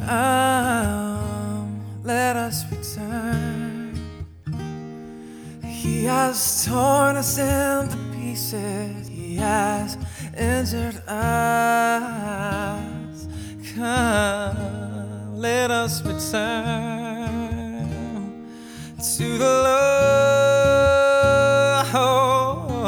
Let us return. He has torn us into pieces. He has injured us. Come, let us return to the Lord.